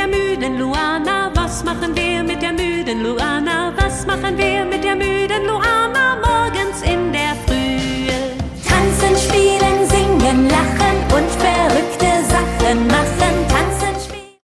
der müden Luana? Was machen wir mit der müden Luana? Was machen wir mit der müden Luana morgens in der